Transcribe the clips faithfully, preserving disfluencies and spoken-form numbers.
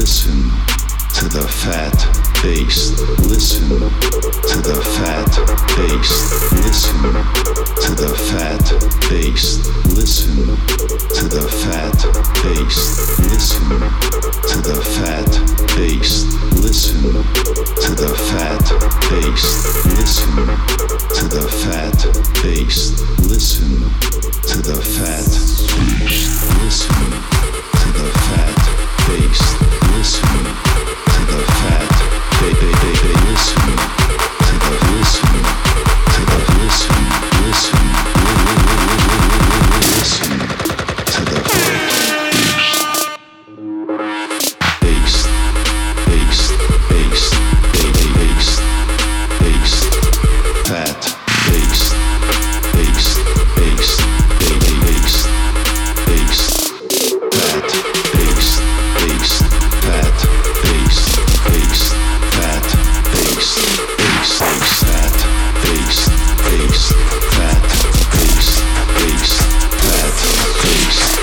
listen to the fat bass, listen to the fat bass, listen to the fat bass, listen to the fat bass, listen to the fat bass, listen to the fat bass, listen to the fat bass, listen to the fat bass, listen to the fat bass, listen to the fat baby, listen to the listen to the listen, listen, listen to the bass, bass, bass, baby, bass, bass, fat bass, bass, bass, baby, bass, bass, fat bass, bass, fat bass, bass, fat bass, bass, bass, fat bass, bass, fat bass, bass, fat bass.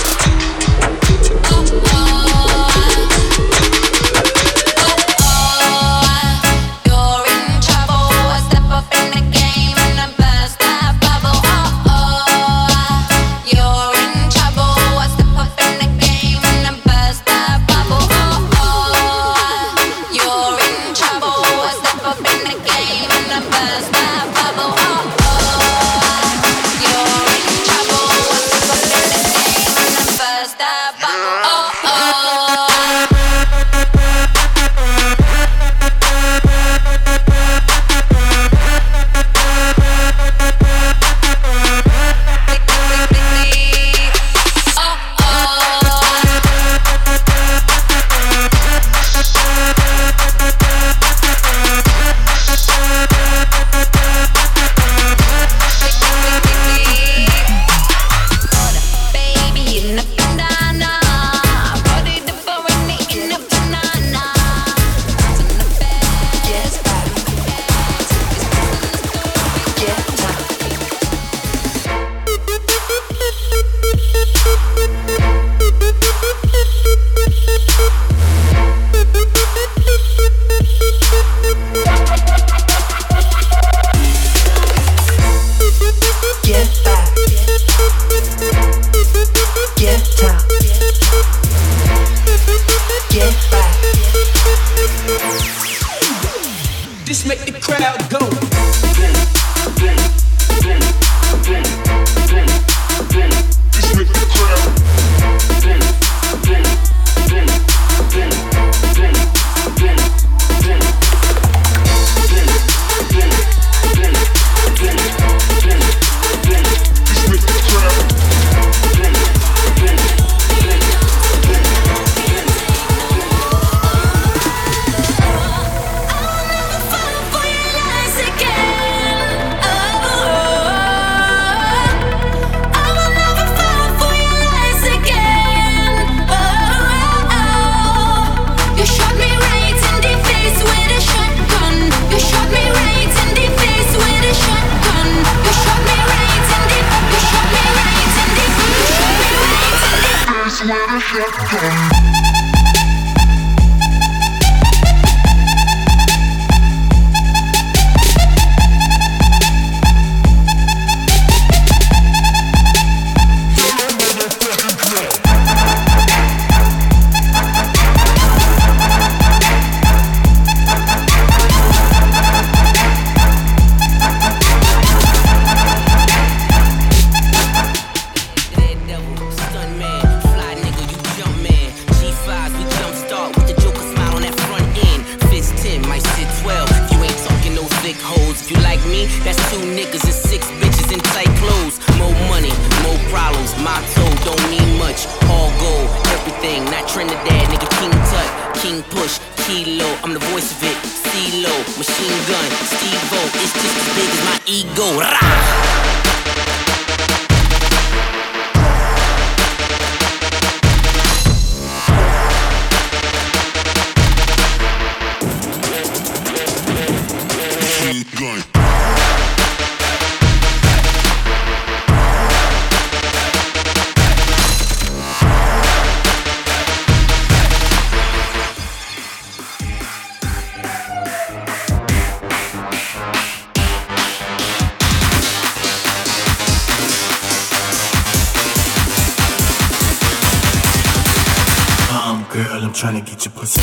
Girl, I'm tryna get your pussy.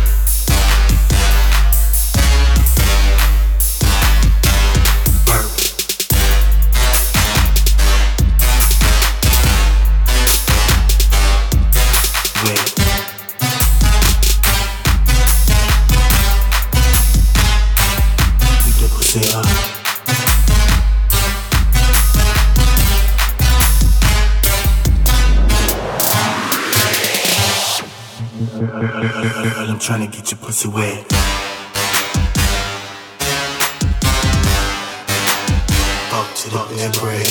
Girl, I'm tryna get your pussy wet. Up to the bed, bread.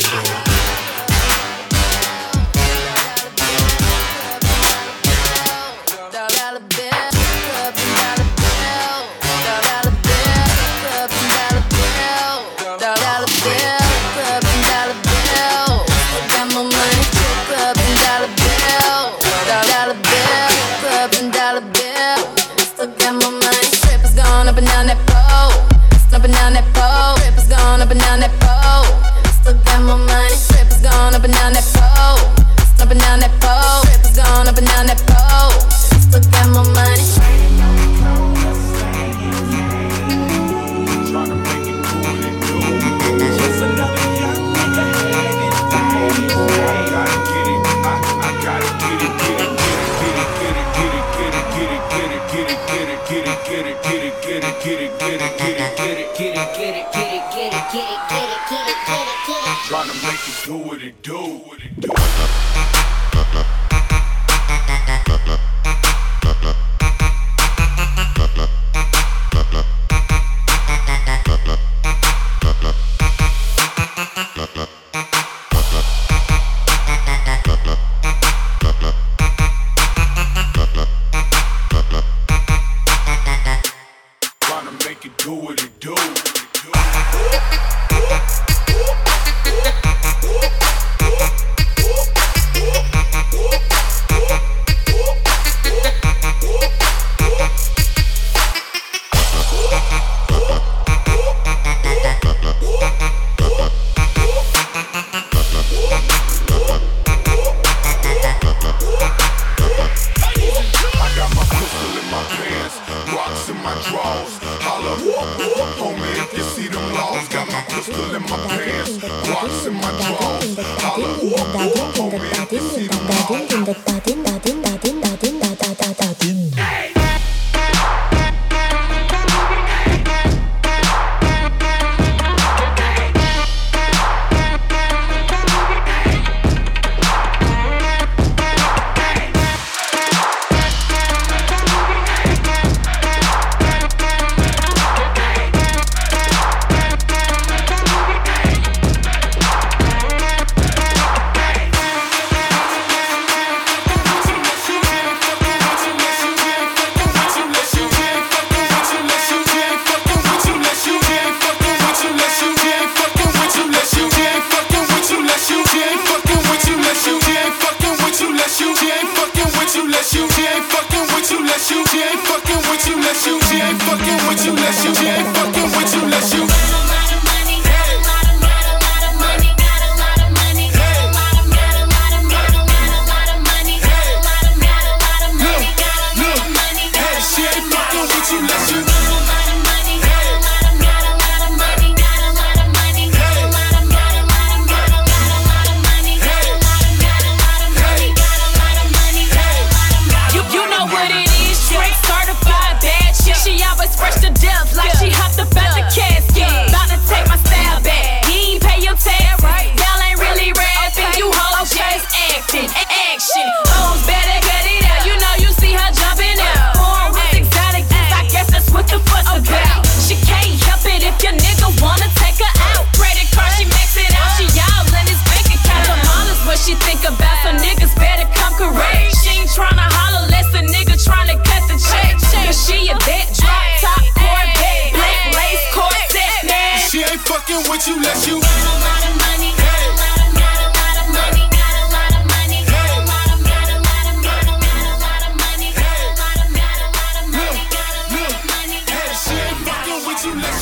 You let